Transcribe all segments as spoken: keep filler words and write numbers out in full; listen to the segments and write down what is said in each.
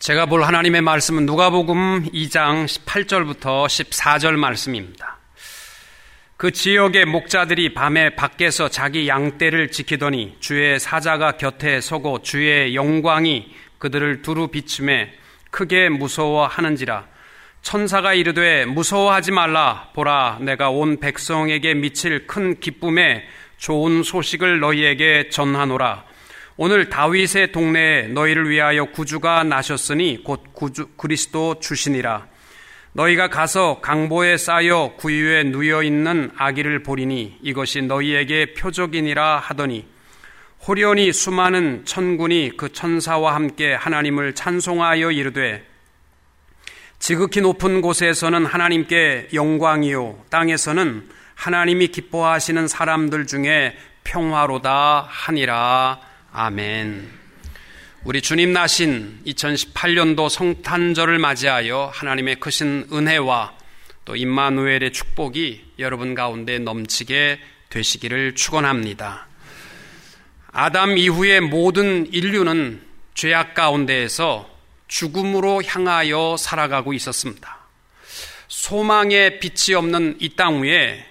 제가 볼 하나님의 말씀은 누가복음 이 장 십팔 절부터 십사 절 말씀입니다. 그 지역의 목자들이 밤에 밖에서 자기 양떼를 지키더니 주의 사자가 곁에 서고 주의 영광이 그들을 두루 비추매 크게 무서워하는지라. 천사가 이르되 무서워하지 말라. 보라, 내가 온 백성에게 미칠 큰 기쁨에 좋은 소식을 너희에게 전하노라. 오늘 다윗의 동네에 너희를 위하여 구주가 나셨으니 곧 구주 그리스도 주시니라. 너희가 가서 강보에 쌓여 구유에 누워 있는 아기를 보리니 이것이 너희에게 표적이니라 하더니 호련히 수많은 천군이 그 천사와 함께 하나님을 찬송하여 이르되 지극히 높은 곳에서는 하나님께 영광이요 땅에서는 하나님이 기뻐하시는 사람들 중에 평화로다 하니라. 아멘. 우리 주님 나신 이천십팔 년도 성탄절을 맞이하여 하나님의 크신 은혜와 또 임마누엘의 축복이 여러분 가운데 넘치게 되시기를 축원합니다. 아담 이후의 모든 인류는 죄악 가운데에서 죽음으로 향하여 살아가고 있었습니다. 소망의 빛이 없는 이 땅 위에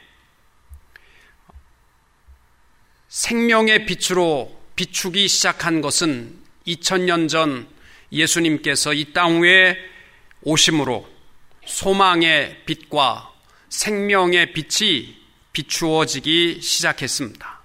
생명의 빛으로 비추기 시작한 것은 이천 년 전 예수님께서 이 땅 위에 오심으로 소망의 빛과 생명의 빛이 비추어지기 시작했습니다.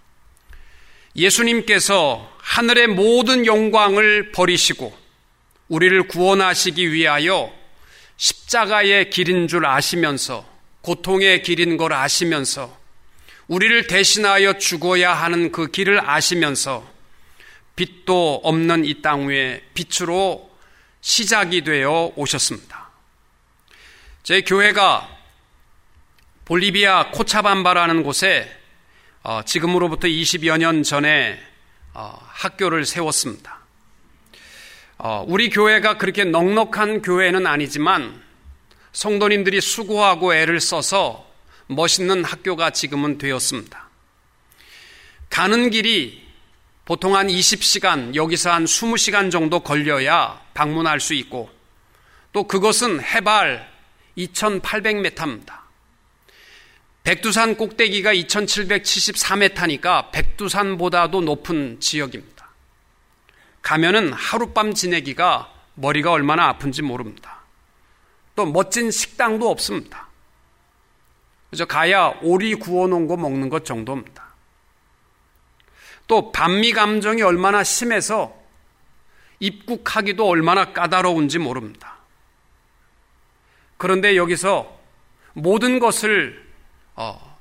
예수님께서 하늘의 모든 영광을 버리시고 우리를 구원하시기 위하여 십자가의 길인 줄 아시면서 고통의 길인 걸 아시면서 우리를 대신하여 죽어야 하는 그 길을 아시면서 빛도 없는 이 땅 위에 빛으로 시작이 되어 오셨습니다. 제 교회가 볼리비아 코차밤바라는 곳에 지금으로부터 이십여 년 전에 학교를 세웠습니다. 우리 교회가 그렇게 넉넉한 교회는 아니지만 성도님들이 수고하고 애를 써서 멋있는 학교가 지금은 되었습니다. 가는 길이 보통 한 이십 시간, 여기서 한 이십 시간 정도 걸려야 방문할 수 있고 또 그것은 해발 이천팔백 미터입니다. 백두산 꼭대기가 이천칠백칠십사 미터니까 백두산보다도 높은 지역입니다. 가면은 하룻밤 지내기가 머리가 얼마나 아픈지 모릅니다. 또 멋진 식당도 없습니다. 그래서 가야 오리 구워놓은 거 먹는 것 정도입니다. 또 반미 감정이 얼마나 심해서 입국하기도 얼마나 까다로운지 모릅니다. 그런데 여기서 모든 것을 어,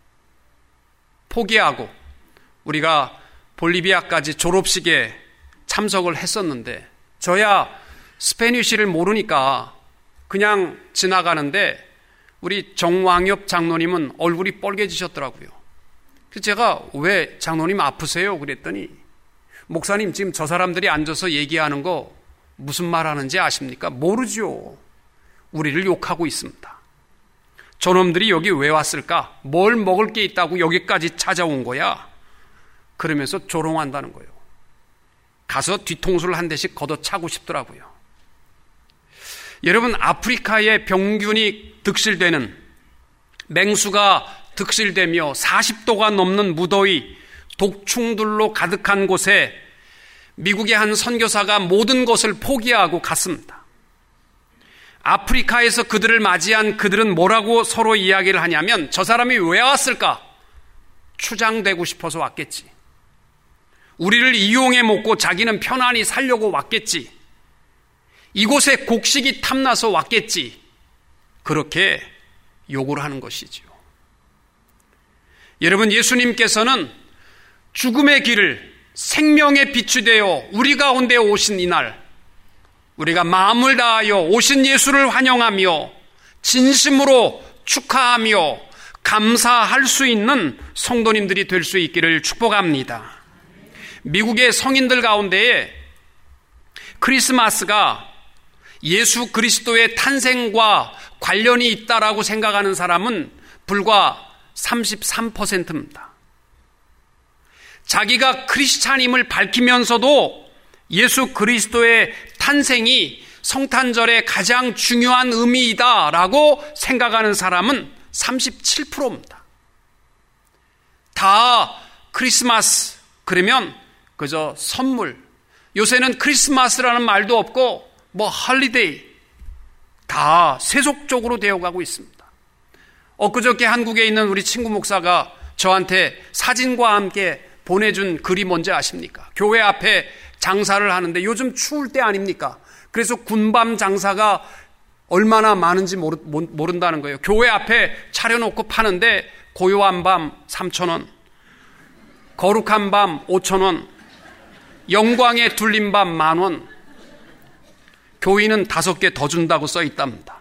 포기하고 우리가 볼리비아까지 졸업식에 참석을 했었는데 저야 스페니쉬를 모르니까 그냥 지나가는데 우리 정왕엽 장로님은 얼굴이 뻘개지셨더라고요. 그래서 제가 왜 장로님 아프세요? 그랬더니 목사님 지금 저 사람들이 앉아서 얘기하는 거 무슨 말 하는지 아십니까? 모르죠. 우리를 욕하고 있습니다. 저놈들이 여기 왜 왔을까? 뭘 먹을 게 있다고 여기까지 찾아온 거야? 그러면서 조롱한다는 거예요. 가서 뒤통수를 한 대씩 걷어차고 싶더라고요. 여러분, 아프리카의 병균이 득실되는, 맹수가 득실되며 사십 도가 넘는 무더위, 독충들로 가득한 곳에 미국의 한 선교사가 모든 것을 포기하고 갔습니다. 아프리카에서 그들을 맞이한 그들은 뭐라고 서로 이야기를 하냐면 저 사람이 왜 왔을까? 추장되고 싶어서 왔겠지. 우리를 이용해 먹고 자기는 편안히 살려고 왔겠지. 이곳에 곡식이 탐나서 왔겠지. 그렇게 욕을 하는 것이지요. 여러분, 예수님께서는 죽음의 길을 생명의 빛이 되어 우리 가운데 오신 이날, 우리가 마음을 다하여 오신 예수를 환영하며 진심으로 축하하며 감사할 수 있는 성도님들이 될 수 있기를 축복합니다. 미국의 성인들 가운데에 크리스마스가 예수 그리스도의 탄생과 관련이 있다라고 생각하는 사람은 불과 삼십삼 퍼센트입니다. 자기가 크리스찬임을 밝히면서도 예수 그리스도의 탄생이 성탄절의 가장 중요한 의미이다라고 생각하는 사람은 삼십칠 퍼센트입니다. 다 크리스마스 그러면 그저 선물, 요새는 크리스마스라는 말도 없고 뭐 헐리데이, 다 세속적으로 되어가고 있습니다. 엊그저께 한국에 있는 우리 친구 목사가 저한테 사진과 함께 보내준 글이 뭔지 아십니까? 교회 앞에 장사를 하는데 요즘 추울 때 아닙니까? 그래서 군밤 장사가 얼마나 많은지 모르, 모른다는 거예요. 교회 앞에 차려놓고 파는데 고요한 밤 삼천 원, 거룩한 밤 오천 원, 영광에 둘린 밤 만 원, 교인은 다섯 개 더 준다고 써 있답니다.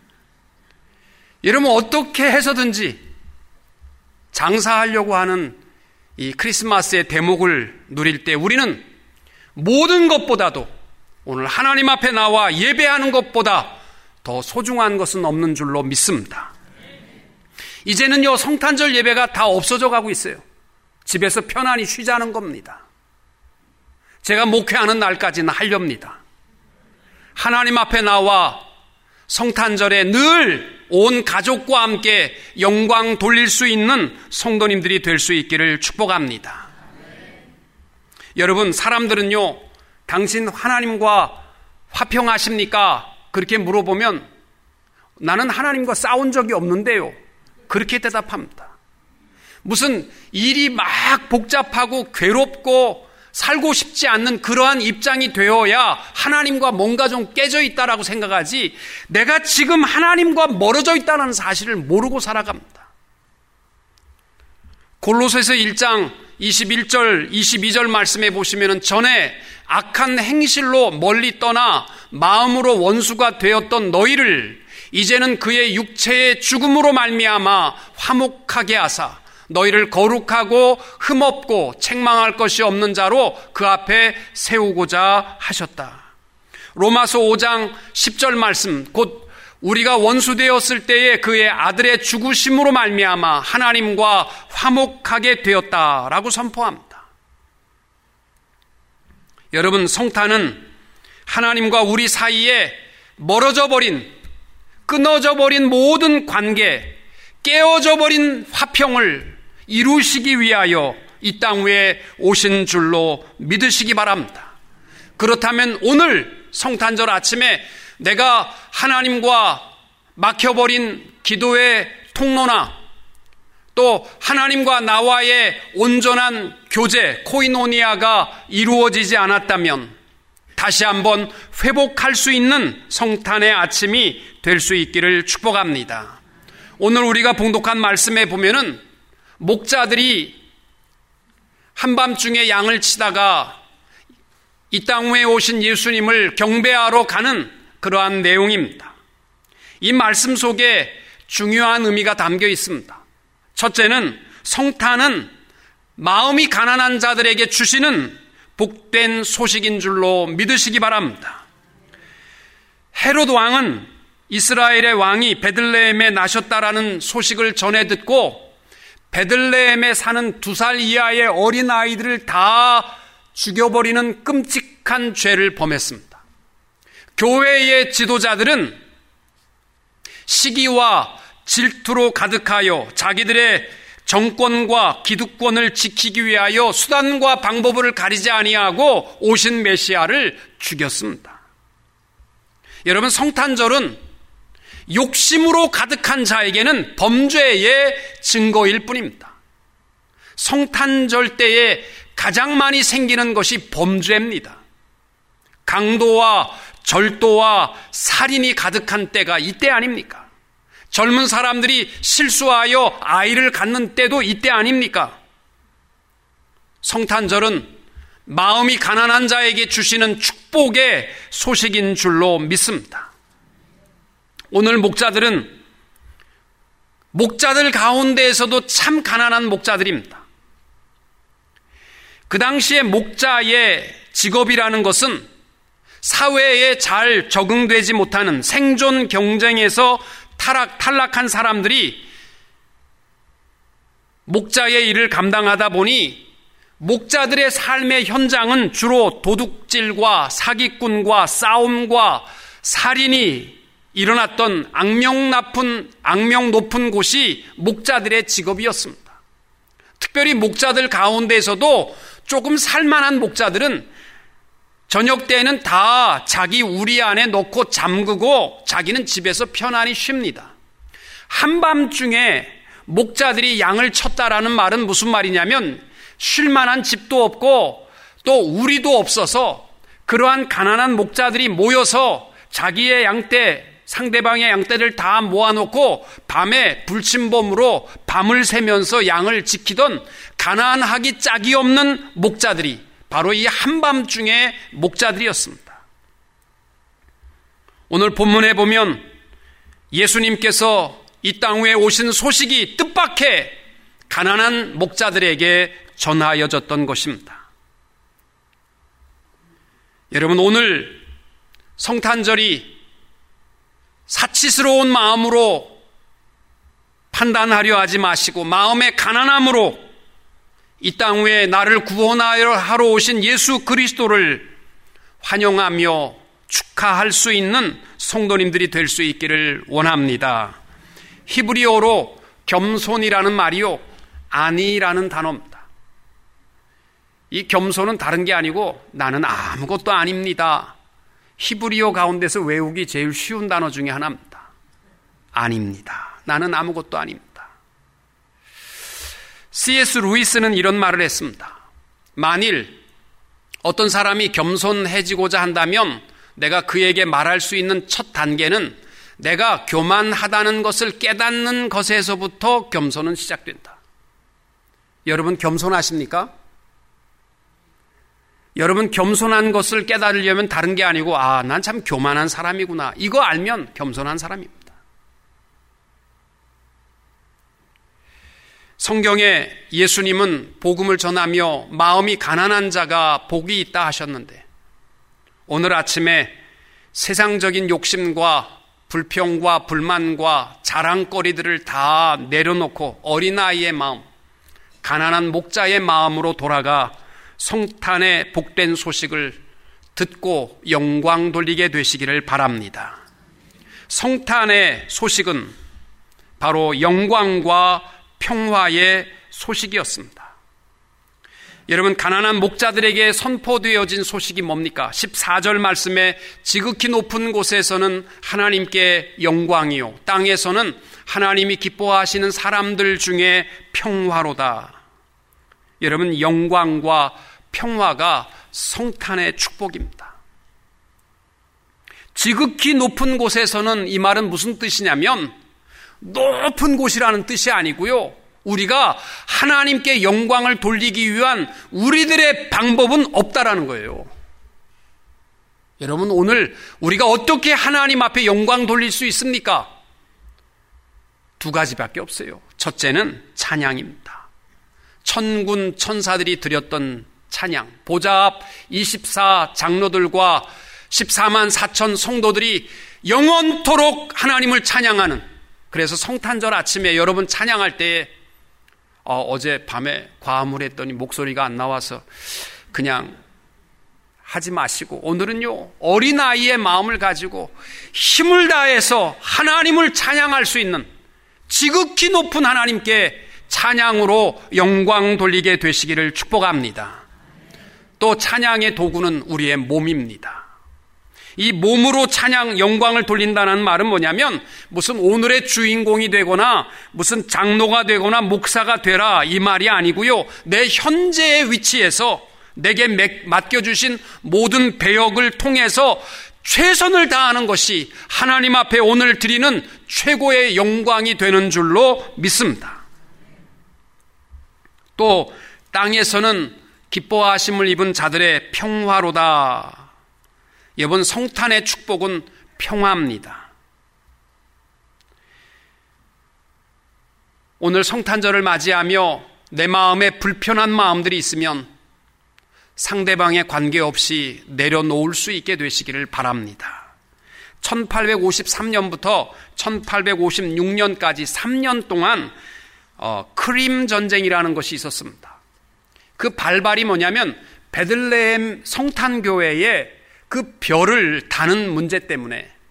여러분, 어떻게 해서든지 장사하려고 하는 이 크리스마스의 대목을 누릴 때 우리는 모든 것보다도 오늘 하나님 앞에 나와 예배하는 것보다 더 소중한 것은 없는 줄로 믿습니다. 이제는요, 성탄절 예배가 다 없어져 가고 있어요. 집에서 편안히 쉬자는 겁니다. 제가 목회하는 날까지는 하렵니다. 하나님 앞에 나와 성탄절에 늘 온 가족과 함께 영광 돌릴 수 있는 성도님들이 될 수 있기를 축복합니다. 여러분, 사람들은요, 당신 하나님과 화평하십니까? 그렇게 물어보면 나는 하나님과 싸운 적이 없는데요, 그렇게 대답합니다. 무슨 일이 막 복잡하고 괴롭고 살고 싶지 않는 그러한 입장이 되어야 하나님과 뭔가 좀 깨져 있다라고 생각하지, 내가 지금 하나님과 멀어져 있다는 사실을 모르고 살아갑니다. 골로새서 일 장 이십일 절 이십이 절 말씀에 보시면 전에 악한 행실로 멀리 떠나 마음으로 원수가 되었던 너희를 이제는 그의 육체의 죽음으로 말미암아 화목하게 하사 너희를 거룩하고 흠없고 책망할 것이 없는 자로 그 앞에 세우고자 하셨다. 로마서 오 장 십 절 말씀, 곧 우리가 원수되었을 때에 그의 아들의 죽으심으로 말미암아 하나님과 화목하게 되었다라고 선포합니다. 여러분, 성탄은 하나님과 우리 사이에 멀어져 버린, 끊어져 버린 모든 관계, 깨어져 버린 화평을 이루시기 위하여 이 땅 위에 오신 줄로 믿으시기 바랍니다. 그렇다면 오늘 성탄절 아침에 내가 하나님과 막혀버린 기도의 통로나 또 하나님과 나와의 온전한 교제, 코이노니아가 이루어지지 않았다면 다시 한번 회복할 수 있는 성탄의 아침이 될 수 있기를 축복합니다. 오늘 우리가 봉독한 말씀에 보면은 목자들이 한밤중에 양을 치다가 이 땅 위에 오신 예수님을 경배하러 가는 그러한 내용입니다. 이 말씀 속에 중요한 의미가 담겨 있습니다. 첫째는 성탄은 마음이 가난한 자들에게 주시는 복된 소식인 줄로 믿으시기 바랍니다. 헤롯 왕은 이스라엘의 왕이 베들레헴에 나셨다라는 소식을 전해 듣고 베들레헴에 사는 두 살 이하의 어린 아이들을 다 죽여버리는 끔찍한 죄를 범했습니다. 교회의 지도자들은 시기와 질투로 가득하여 자기들의 정권과 기득권을 지키기 위하여 수단과 방법을 가리지 아니하고 오신 메시아를 죽였습니다. 여러분, 성탄절은 욕심으로 가득한 자에게는 범죄의 증거일 뿐입니다. 성탄절 때에 가장 많이 생기는 것이 범죄입니다. 강도와 절도와 살인이 가득한 때가 이때 아닙니까? 젊은 사람들이 실수하여 아이를 갖는 때도 이때 아닙니까? 성탄절은 마음이 가난한 자에게 주시는 축복의 소식인 줄로 믿습니다. 오늘 목자들은 목자들 가운데에서도 참 가난한 목자들입니다. 그 당시에 목자의 직업이라는 것은 사회에 잘 적응되지 못하는 생존 경쟁에서 타락, 탈락한 사람들이 목자의 일을 감당하다 보니 목자들의 삶의 현장은 주로 도둑질과 사기꾼과 싸움과 살인이 일어났던 악명 높은, 악명 높은 곳이 목자들의 직업이었습니다. 특별히 목자들 가운데에서도 조금 살만한 목자들은 저녁 때에는 다 자기 우리 안에 넣고 잠그고 자기는 집에서 편안히 쉽니다. 한밤중에 목자들이 양을 쳤다라는 말은 무슨 말이냐면 쉴만한 집도 없고 또 우리도 없어서 그러한 가난한 목자들이 모여서 자기의 양떼, 상대방의 양떼를 다 모아놓고 밤에 불침범으로 밤을 새면서 양을 지키던 가난하기 짝이 없는 목자들이 바로 이 한밤중의 목자들이었습니다. 오늘 본문에 보면 예수님께서 이 땅 위에 오신 소식이 뜻밖의 가난한 목자들에게 전하여졌던 것입니다. 여러분, 오늘 성탄절이 사치스러운 마음으로 판단하려 하지 마시고 마음의 가난함으로 이 땅 위에 나를 구원하여 하러 오신 예수 그리스도를 환영하며 축하할 수 있는 성도님들이 될 수 있기를 원합니다. 히브리어로 겸손이라는 말이요, 아니라는 단어입니다. 이 겸손은 다른 게 아니고 나는 아무것도 아닙니다. 히브리어 가운데서 외우기 제일 쉬운 단어 중에 하나입니다. 아닙니다. 나는 아무것도 아닙니다. 씨에스 루이스는 이런 말을 했습니다. 만일 어떤 사람이 겸손해지고자 한다면 내가 그에게 말할 수 있는 첫 단계는 내가 교만하다는 것을 깨닫는 것에서부터 겸손은 시작된다. 여러분 겸손하십니까? 여러분 겸손한 것을 깨달으려면 다른 게 아니고 아, 난 참 교만한 사람이구나. 이거 알면 겸손한 사람입니다. 성경에 예수님은 복음을 전하며 마음이 가난한 자가 복이 있다 하셨는데 오늘 아침에 세상적인 욕심과 불평과 불만과 자랑거리들을 다 내려놓고 어린아이의 마음, 가난한 목자의 마음으로 돌아가 성탄의 복된 소식을 듣고 영광 돌리게 되시기를 바랍니다. 성탄의 소식은 바로 영광과 평화의 소식이었습니다. 여러분, 가난한 목자들에게 선포되어진 소식이 뭡니까? 십사 절 말씀에 지극히 높은 곳에서는 하나님께 영광이요 땅에서는 하나님이 기뻐하시는 사람들 중에 평화로다. 여러분, 영광과 평화가 성탄의 축복입니다. 지극히 높은 곳에서는 이 말은 무슨 뜻이냐면 높은 곳이라는 뜻이 아니고요, 우리가 하나님께 영광을 돌리기 위한 우리들의 방법은 없다라는 거예요. 여러분, 오늘 우리가 어떻게 하나님 앞에 영광 돌릴 수 있습니까? 두 가지밖에 없어요. 첫째는 찬양입니다. 천군 천사들이 드렸던 찬양, 보좌 앞 이십사 장로들과 십사만 사천 성도들이 영원토록 하나님을 찬양하는, 그래서 성탄절 아침에 여러분 찬양할 때에 어, 어제 밤에 과음을 목소리가 안 나와서 그냥 하지 마시고 오늘은요 어린아이의 마음을 가지고 힘을 다해서 하나님을 찬양할 수 있는 지극히 높은 하나님께 찬양으로 영광 돌리게 되시기를 축복합니다. 또 찬양의 도구는 우리의 몸입니다. 이 몸으로 찬양, 영광을 돌린다는 말은 뭐냐면 무슨 오늘의 주인공이 되거나 무슨 장로가 되거나 목사가 되라 이 말이 아니고요, 내 현재의 위치에서 내게 맡겨주신 모든 배역을 통해서 최선을 다하는 것이 하나님 앞에 오늘 드리는 최고의 영광이 되는 줄로 믿습니다. 또 땅에서는 기뻐하심을 입은 자들의 평화로다. 이번 성탄의 축복은 평화입니다. 오늘 성탄절을 맞이하며 내 마음에 불편한 마음들이 있으면 상대방에 관계없이 내려놓을 수 있게 되시기를 바랍니다. 천팔백오십삼 년부터 천팔백오십육 년까지 삼 년 동안 어, 크림 전쟁이라는 것이 있었습니다. 그 발발이 뭐냐면 베들레헴 성탄교회에 그 별을 다는 문제 때문에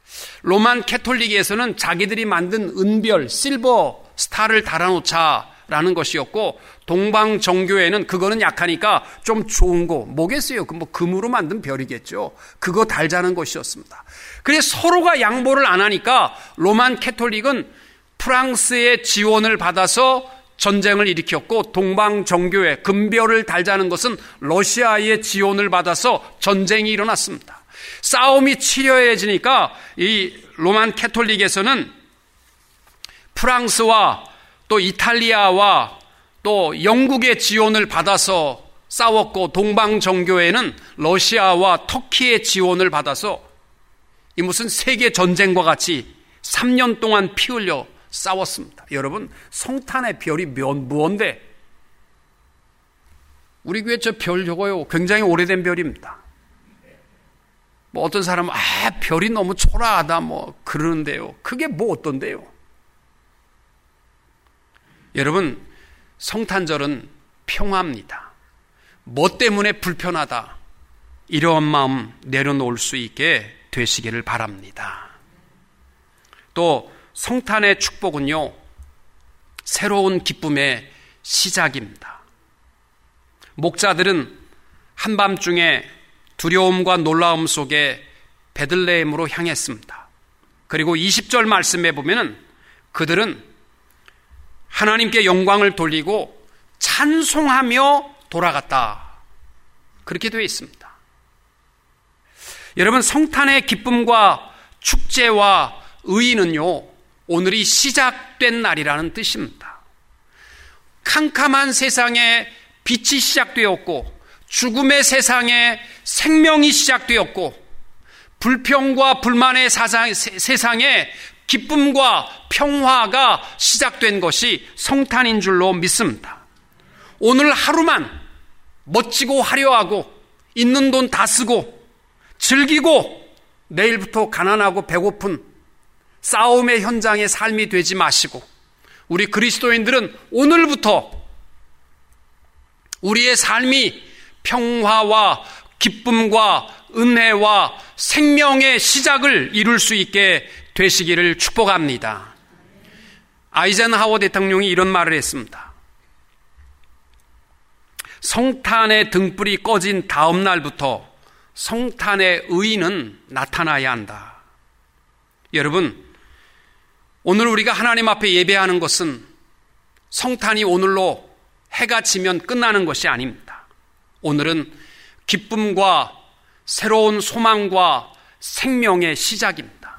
로만 캐톨릭에서는 자기들이 만든 은별, 실버 스타를 달아놓자라는 것이었고, 동방 정교회는 그거는 약하니까 좀 좋은 거 뭐겠어요? 그 뭐 금으로 만든 별이겠죠. 그거 달자는 것이었습니다. 그래서 서로가 양보를 안 하니까 로만 캐톨릭은 프랑스의 지원을 받아서 전쟁을 일으켰고, 동방 정교회 금별을 달자는 것은 러시아의 지원을 받아서 전쟁이 일어났습니다. 싸움이 치열해지니까 이 로만 캐톨릭에서는 프랑스와 또 이탈리아와 또 영국의 지원을 받아서 싸웠고, 동방 정교회는 러시아와 터키의 지원을 받아서 이 무슨 세계 전쟁과 같이 삼 년 동안 피 흘려 싸웠습니다. 여러분, 성탄의 별이 뭔데? 우리 교회 저 별 저거요, 굉장히 오래된 별입니다. 뭐 어떤 사람은 아 별이 너무 초라하다 뭐 그러는데요, 그게 뭐 어떤데요? 여러분, 성탄절은 평화입니다. 뭐 때문에 불편하다, 이런 마음 내려놓을 수 있게 되시기를 바랍니다. 또 성탄의 축복은요, 새로운 기쁨의 시작입니다. 목자들은 한밤중에 두려움과 놀라움 속에 베들레헴으로 향했습니다. 그리고 이십 절 말씀에 보면은 그들은 하나님께 영광을 돌리고 찬송하며 돌아갔다, 그렇게 되어 있습니다. 여러분, 성탄의 기쁨과 축제와 의의는요, 오늘이 시작된 날이라는 뜻입니다. 캄캄한 세상에 빛이 시작되었고, 죽음의 세상에 생명이 시작되었고, 불평과 불만의 사상, 세상에 기쁨과 평화가 시작된 것이 성탄인 줄로 믿습니다. 오늘 하루만 멋지고 화려하고 있는 돈 다 쓰고 즐기고 내일부터 가난하고 배고픈 싸움의 현장의 삶이 되지 마시고, 우리 그리스도인들은 오늘부터 우리의 삶이 평화와 기쁨과 은혜와 생명의 시작을 이룰 수 있게 되시기를 축복합니다. 아이젠하워 대통령이 이런 말을 했습니다. 성탄의 등불이 꺼진 다음 날부터 성탄의 의의는 나타나야 한다. 여러분, 오늘 우리가 하나님 앞에 예배하는 것은 성탄이 오늘로 해가 지면 끝나는 것이 아닙니다. 오늘은 기쁨과 새로운 소망과 생명의 시작입니다.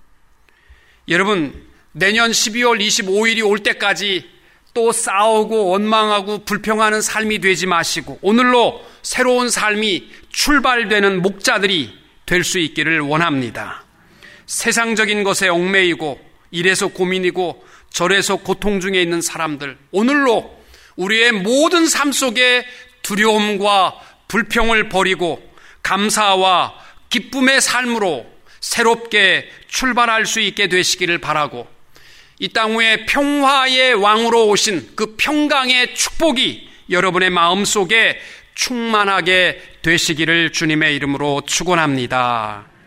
여러분, 내년 십이월 이십오일이 올 때까지 또 싸우고 원망하고 불평하는 삶이 되지 마시고, 오늘로 새로운 삶이 출발되는 목자들이 될 수 있기를 원합니다. 세상적인 것에 얽매이고 이래서 고민이고 저래서 고통 중에 있는 사람들, 오늘로 우리의 모든 삶 속에 두려움과 불평을 버리고 감사와 기쁨의 삶으로 새롭게 출발할 수 있게 되시기를 바라고, 이 땅 위에 평화의 왕으로 오신 그 평강의 축복이 여러분의 마음속에 충만하게 되시기를 주님의 이름으로 축원합니다.